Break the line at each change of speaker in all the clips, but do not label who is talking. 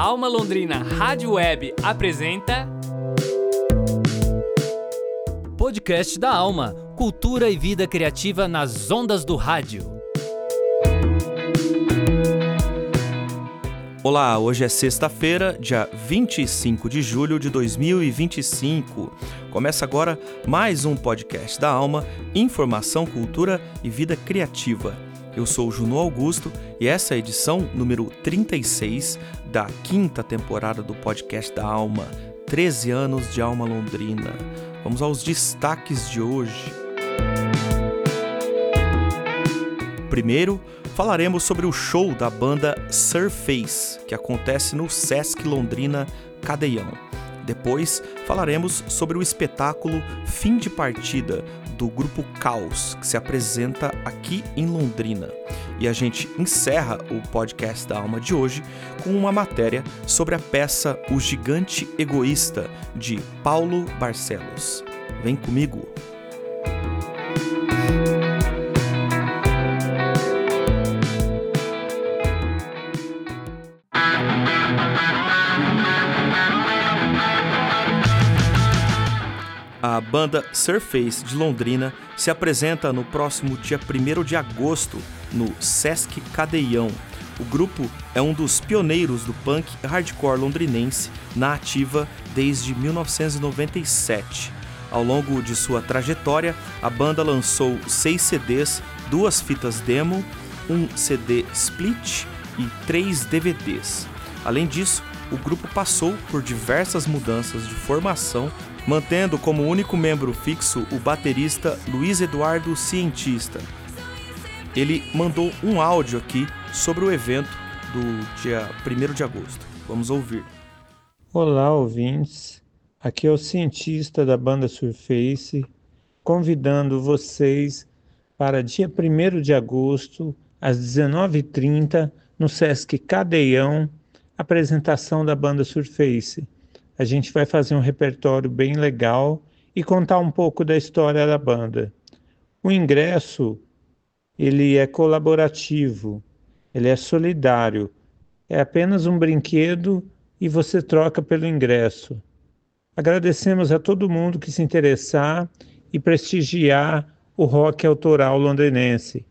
Alma Londrina Rádio Web apresenta
Podcast da Alma, cultura e vida criativa nas ondas do rádio.
Olá, hoje é sexta-feira, dia 25 de julho de 2025. Começa agora mais um podcast da Alma, informação, cultura e vida criativa. Eu sou o Juno Augusto e essa é a edição número 36 da quinta temporada do podcast da Alma, 13 anos de Alma Londrina. Vamos aos destaques de hoje. Primeiro, falaremos sobre o show da banda Surface, que acontece no Sesc Londrina Cadeião. Depois, falaremos sobre o espetáculo Fim de Partida, do grupo Caos, que se apresenta aqui em Londrina. E a gente encerra o podcast da Alma de hoje com uma matéria sobre a peça O Gigante Egoísta, de Paulo Barcelos. Vem comigo! A banda Surface de Londrina se apresenta no próximo dia 1º de agosto no Sesc Cadeião. O grupo é um dos pioneiros do punk hardcore londrinense na ativa desde 1997. Ao longo de sua trajetória, a banda lançou 6 CDs, 2 fitas demo, 1 CD split e 3 DVDs. Além disso, o grupo passou por diversas mudanças de formação, mantendo como único membro fixo o baterista Luiz Eduardo Cientista. Ele mandou um áudio aqui sobre o evento do dia 1º de agosto. Vamos ouvir.
Olá, ouvintes. Aqui é o Cientista da banda Surface, convidando vocês para dia 1º de agosto, às 19h30, no Sesc Cadeião, apresentação da banda Surface. A gente vai fazer um repertório bem legal e contar um pouco da história da banda. O ingresso, ele é colaborativo, ele é solidário. É apenas um brinquedo e você troca pelo ingresso. Agradecemos a todo mundo que se interessar e prestigiar o rock autoral londrinense.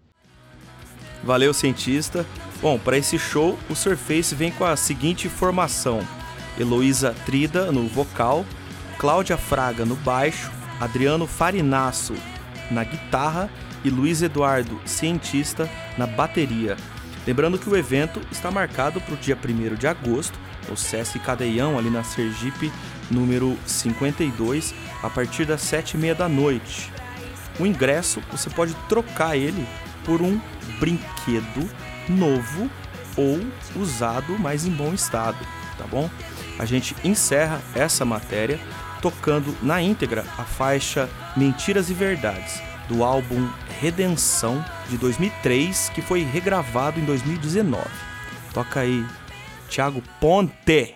Valeu, cientista. Bom, para esse show, o Surface vem com a seguinte formação: Heloísa Trida no vocal, Cláudia Fraga no baixo, Adriano Farinasso na guitarra e Luiz Eduardo Cientista na bateria. Lembrando que o evento está marcado para o dia 1º de agosto, no Sesc Cadeião, ali na Sergipe, número 52, a partir das 7h30 da noite. O ingresso, você pode trocar ele por um brinquedo novo ou usado, mas em bom estado, tá bom? A gente encerra essa matéria tocando na íntegra a faixa Mentiras e Verdades, do álbum Redenção, de 2003, que foi regravado em 2019. Toca aí, Thiago Ponte.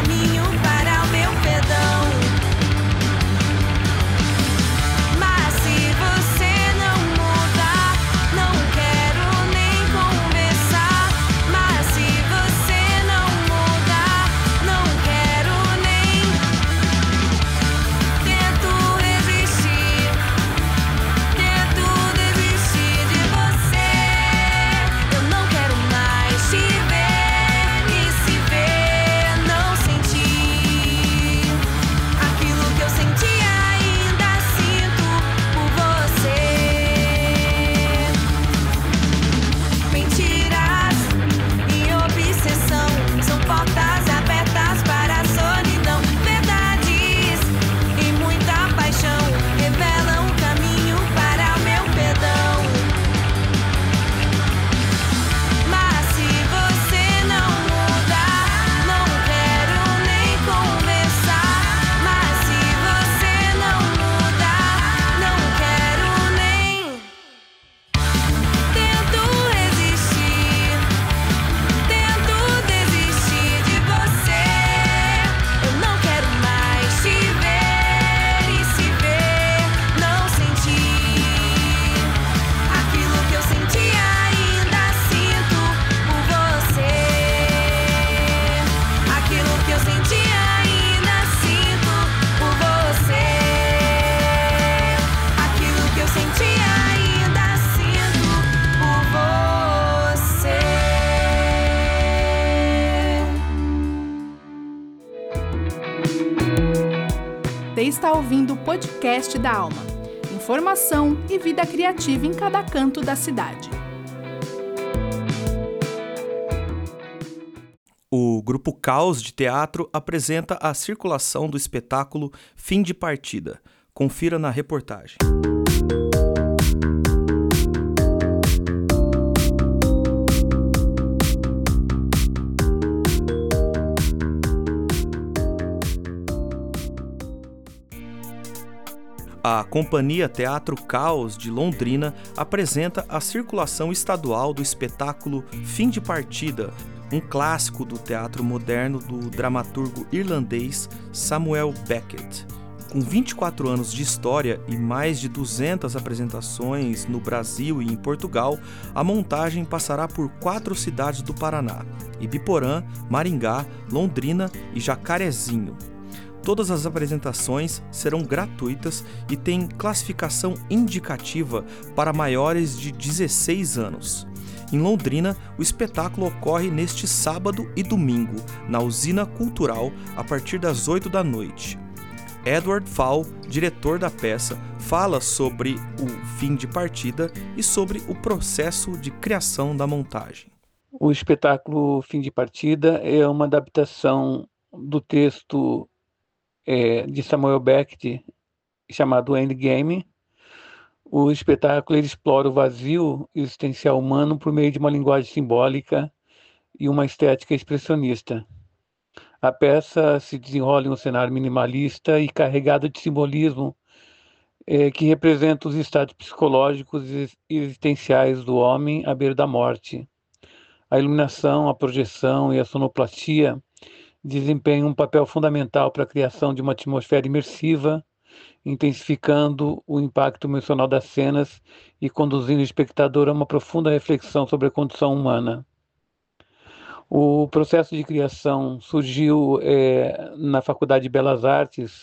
Mas se Você está ouvindo o podcast da Alma. Informação e vida criativa em cada canto da cidade.
O Grupo Caos de Teatro apresenta a circulação do espetáculo Fim de Partida. Confira na reportagem. A Companhia Teatro Caos de Londrina apresenta a circulação estadual do espetáculo Fim de Partida, um clássico do teatro moderno do dramaturgo irlandês Samuel Beckett. Com 24 anos de história e mais de 200 apresentações no Brasil e em Portugal, a montagem passará por 4 cidades do Paraná: Ibiporã, Maringá, Londrina e Jacarezinho. Todas as apresentações serão gratuitas e têm classificação indicativa para maiores de 16 anos. Em Londrina, o espetáculo ocorre neste sábado e domingo, na Usina Cultural, a partir das 8 da noite. Edward Fall, diretor da peça, fala sobre o Fim de Partida e sobre o processo de criação da montagem.
O espetáculo Fim de Partida é uma adaptação do texto de Samuel Beckett, chamado Endgame. O espetáculo explora o vazio existencial humano por meio de uma linguagem simbólica e uma estética expressionista. A peça se desenrola em um cenário minimalista e carregado de simbolismo que representa os estados psicológicos e existenciais do homem à beira da morte. A iluminação, a projeção e a sonoplastia desempenham um papel fundamental para a criação de uma atmosfera imersiva, intensificando o impacto emocional das cenas e conduzindo o espectador a uma profunda reflexão sobre a condição humana. O processo de criação surgiu na Faculdade de Belas Artes,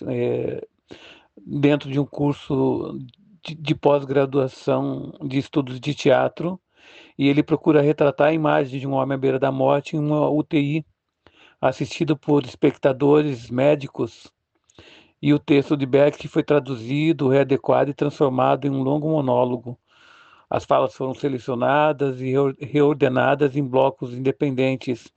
dentro de um curso de pós-graduação de estudos de teatro, e ele procura retratar a imagem de um homem à beira da morte em uma UTI, assistido por espectadores médicos, e o texto de Beckett foi traduzido, readequado e transformado em um longo monólogo. As falas foram selecionadas e reordenadas em blocos independentes.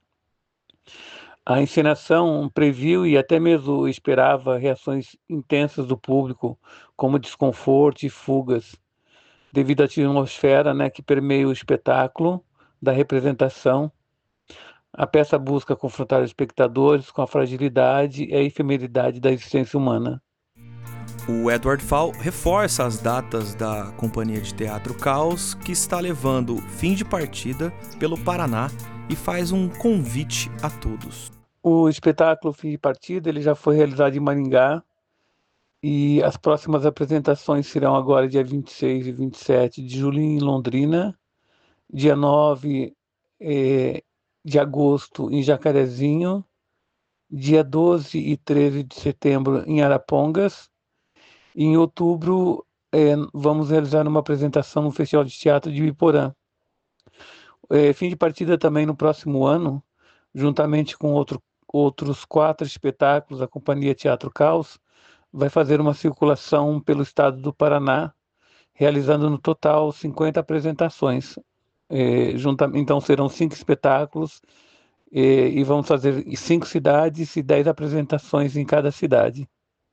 A encenação previu e até mesmo esperava reações intensas do público, como desconforto e fugas, devido à atmosfera, que permeia o espetáculo da representação. A peça busca confrontar os espectadores com a fragilidade e a efemeridade da existência humana.
O Edward Fall reforça as datas da Companhia de Teatro Caos, que está levando Fim de Partida pelo Paraná, e faz um convite a todos.
O espetáculo Fim de Partida ele já foi realizado em Maringá, e as próximas apresentações serão agora dia 26 e 27 de julho em Londrina, dia 9 de agosto em Jacarezinho, dia 12 e 13 de setembro em Arapongas. E em outubro vamos realizar uma apresentação no Festival de Teatro de Ibiporã. Fim de Partida também no próximo ano, juntamente com outros 4 espetáculos, a Companhia Teatro Caos vai fazer uma circulação pelo estado do Paraná, realizando no total 50 apresentações. Então serão 5 espetáculos e vamos fazer 5 cidades e 10 apresentações em cada cidade.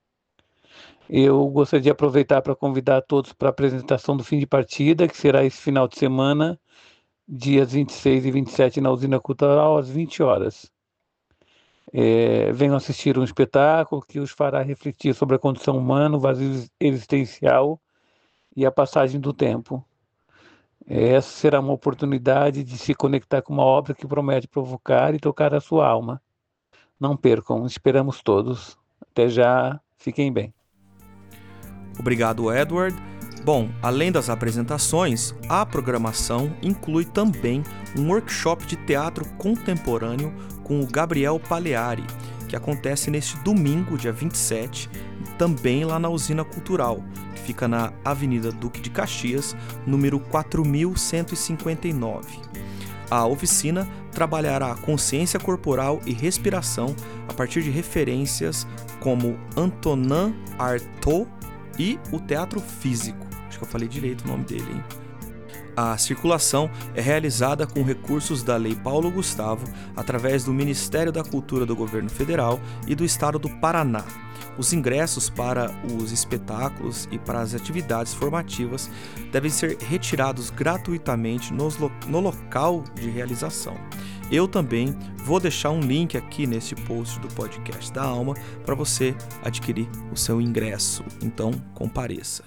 Eu gostaria de aproveitar para convidar todos para a apresentação do Fim de Partida, que será esse final de semana, dias 26 e 27 na Usina Cultural, às 20 horas. Venham assistir um espetáculo que os fará refletir sobre a condição humana, o vazio existencial e a passagem do tempo. Essa será uma oportunidade de se conectar com uma obra que promete provocar e tocar a sua alma. Não percam, esperamos todos. Até já, fiquem bem.
Obrigado, Edward. Bom, além das apresentações, a programação inclui também um workshop de teatro contemporâneo com o Gabriel Paleari, que acontece neste domingo, dia 27, também lá na Usina Cultural, que fica na Avenida Duque de Caxias, número 4159. A oficina trabalhará consciência corporal e respiração a partir de referências como Antonin Artaud e o teatro físico. Acho que eu falei direito o nome dele, hein? A circulação é realizada com recursos da Lei Paulo Gustavo, através do Ministério da Cultura do Governo Federal e do Estado do Paraná. Os ingressos para os espetáculos e para as atividades formativas devem ser retirados gratuitamente no local de realização. Eu também vou deixar um link aqui nesse post do podcast da Alma para você adquirir o seu ingresso. Então, compareça.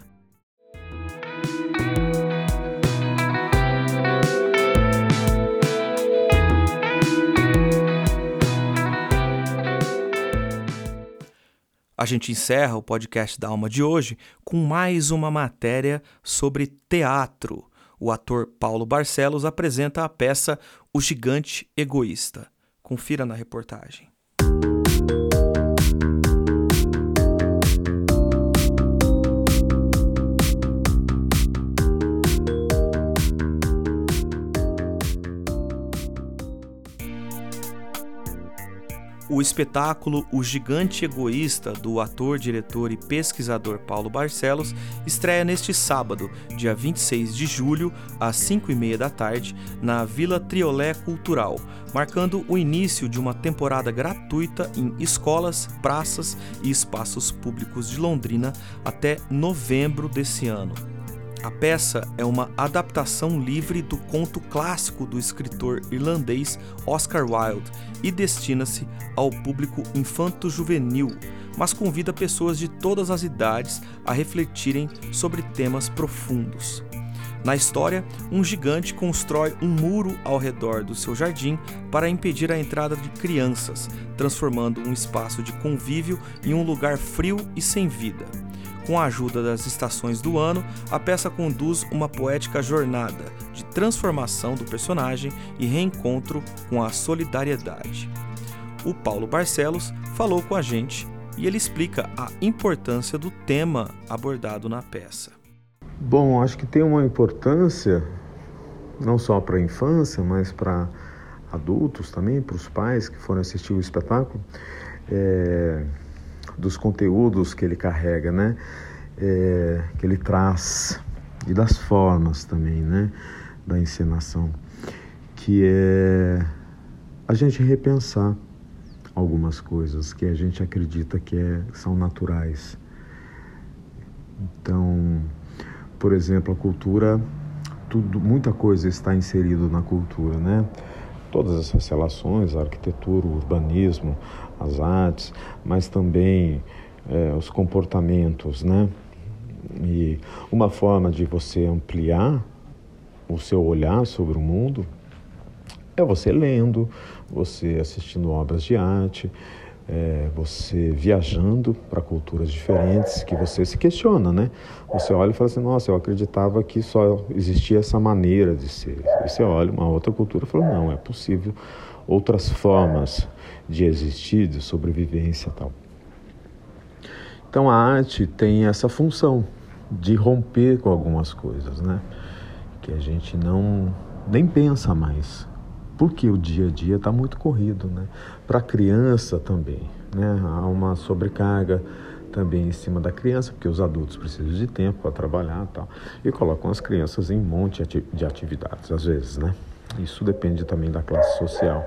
A gente encerra o podcast da Alma de hoje com mais uma matéria sobre teatro. O ator Paulo Barcelos apresenta a peça O Gigante Egoísta. Confira na reportagem. O espetáculo O Gigante Egoísta, do ator, diretor e pesquisador Paulo Barcelos, estreia neste sábado, dia 26 de julho, às 5h30 da tarde, na Vila Triolé Cultural, marcando o início de uma temporada gratuita em escolas, praças e espaços públicos de Londrina até novembro desse ano. A peça é uma adaptação livre do conto clássico do escritor irlandês Oscar Wilde e destina-se ao público infanto-juvenil, mas convida pessoas de todas as idades a refletirem sobre temas profundos. Na história, um gigante constrói um muro ao redor do seu jardim para impedir a entrada de crianças, transformando um espaço de convívio em um lugar frio e sem vida. Com a ajuda das estações do ano, a peça conduz uma poética jornada de transformação do personagem e reencontro com a solidariedade. O Paulo Barcelos falou com a gente e ele explica a importância do tema abordado na peça.
Bom, acho que tem uma importância não só para a infância, mas para adultos também, para os pais que foram assistir o espetáculo, dos conteúdos que ele carrega, né? Que ele traz, e das formas também, né? Da encenação, que é a gente repensar algumas coisas que a gente acredita que são naturais. Então, por exemplo, a cultura, muita coisa está inserido na cultura, né? Todas essas relações, a arquitetura, o urbanismo, as artes, mas também os comportamentos, né? E uma forma de você ampliar o seu olhar sobre o mundo é você lendo, você assistindo obras de arte, você viajando para culturas diferentes, que você se questiona, né? Você olha e fala assim, nossa, eu acreditava que só existia essa maneira de ser. E você olha uma outra cultura e fala, não, é possível outras formas de existir, de sobrevivência e tal. Então a arte tem essa função de romper com algumas coisas, né? Que a gente nem pensa mais. Porque o dia a dia está muito corrido, né? Para a criança também, né? Há uma sobrecarga também em cima da criança, porque os adultos precisam de tempo para trabalhar e tal. E colocam as crianças em um monte de atividades, às vezes, né? Isso depende também da classe social.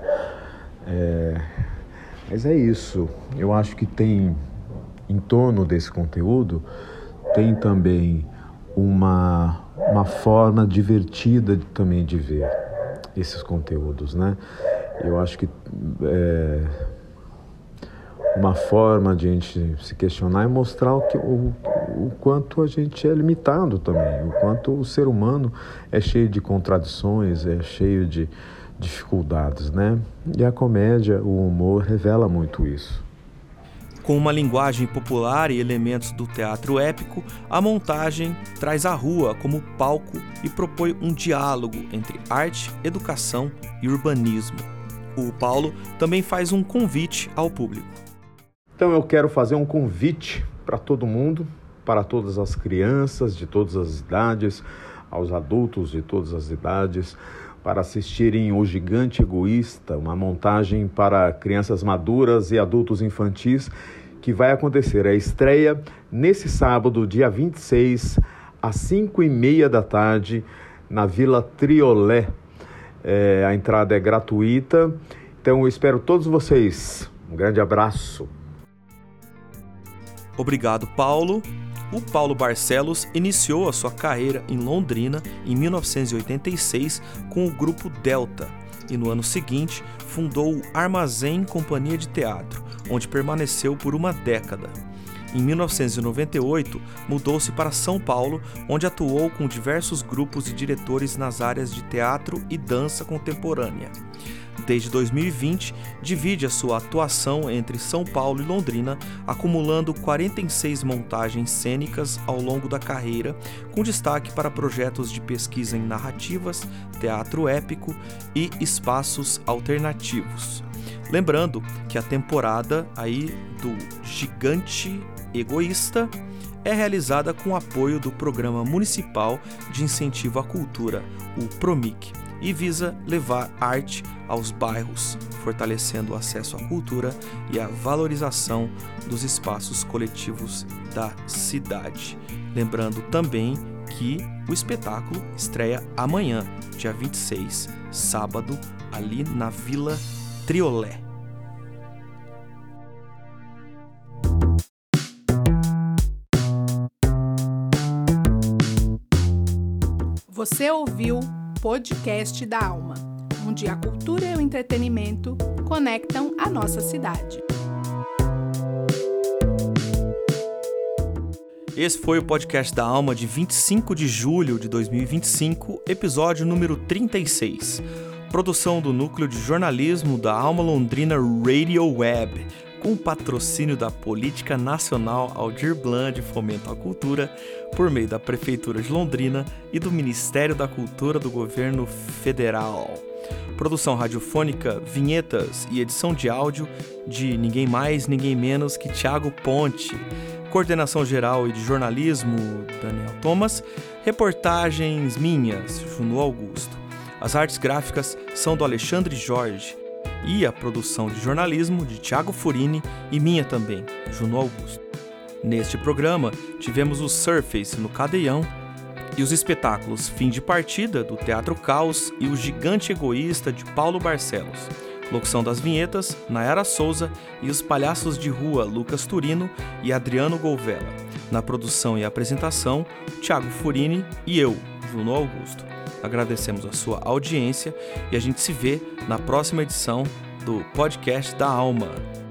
Mas é isso. Eu acho que tem, em torno desse conteúdo, tem também uma forma divertida também de ver esses conteúdos, né? Eu acho que uma forma de a gente se questionar é mostrar o quanto a gente é limitado também, o quanto o ser humano é cheio de contradições, é cheio de dificuldades, né? E a comédia, o humor revela muito isso.
Com uma linguagem popular e elementos do teatro épico, a montagem traz a rua como palco e propõe um diálogo entre arte, educação e urbanismo. O Paulo também faz um convite ao público.
Então eu quero fazer um convite para todo mundo, para todas as crianças de todas as idades, aos adultos de todas as idades, para assistirem O Gigante Egoísta, uma montagem para crianças maduras e adultos infantis, que vai acontecer a estreia nesse sábado, dia 26, às 5h30 da tarde, na Vila Triolé. A entrada é gratuita, então eu espero todos vocês. Um grande abraço.
Obrigado, Paulo. O Paulo Barcelos iniciou a sua carreira em Londrina em 1986 com o grupo Delta e no ano seguinte fundou o Armazém Companhia de Teatro, onde permaneceu por uma década. Em 1998, mudou-se para São Paulo, onde atuou com diversos grupos e diretores nas áreas de teatro e dança contemporânea. Desde 2020, divide a sua atuação entre São Paulo e Londrina, acumulando 46 montagens cênicas ao longo da carreira, com destaque para projetos de pesquisa em narrativas, teatro épico e espaços alternativos. Lembrando que a temporada aí do Gigante Egoísta é realizada com o apoio do Programa Municipal de Incentivo à Cultura, o PROMIC, e visa levar arte aos bairros, fortalecendo o acesso à cultura e a valorização dos espaços coletivos da cidade. Lembrando também que o espetáculo estreia amanhã, dia 26, sábado, ali na Vila Triolé.
Você ouviu Podcast da Alma, onde a cultura e o entretenimento conectam a nossa cidade.
Esse foi o Podcast da Alma de 25 de julho de 2025, episódio número 36. Produção do Núcleo de Jornalismo da Alma Londrina Radio Web, com patrocínio da Política Nacional Aldir Blanc de Fomento à Cultura, por meio da Prefeitura de Londrina e do Ministério da Cultura do Governo Federal. Produção radiofônica, vinhetas e edição de áudio de ninguém mais, ninguém menos que Thiago Ponte. Coordenação geral e de jornalismo, Daniel Thomas. Reportagens minhas, Juno Augusto. As artes gráficas são do Alexandre Jorge. E a produção de jornalismo de Thiago Furini e minha também, Juno Augusto. Neste programa, tivemos o Surface no Cadeião e os espetáculos Fim de Partida, do Teatro Caos, e o Gigante Egoísta, de Paulo Barcelos. Locução das vinhetas, Nayara Souza, e os palhaços de rua, Lucas Turino e Adriano Golvella. Na produção e apresentação, Thiago Furini e eu, Juno Augusto. Agradecemos a sua audiência e a gente se vê na próxima edição do Podcast da Alma.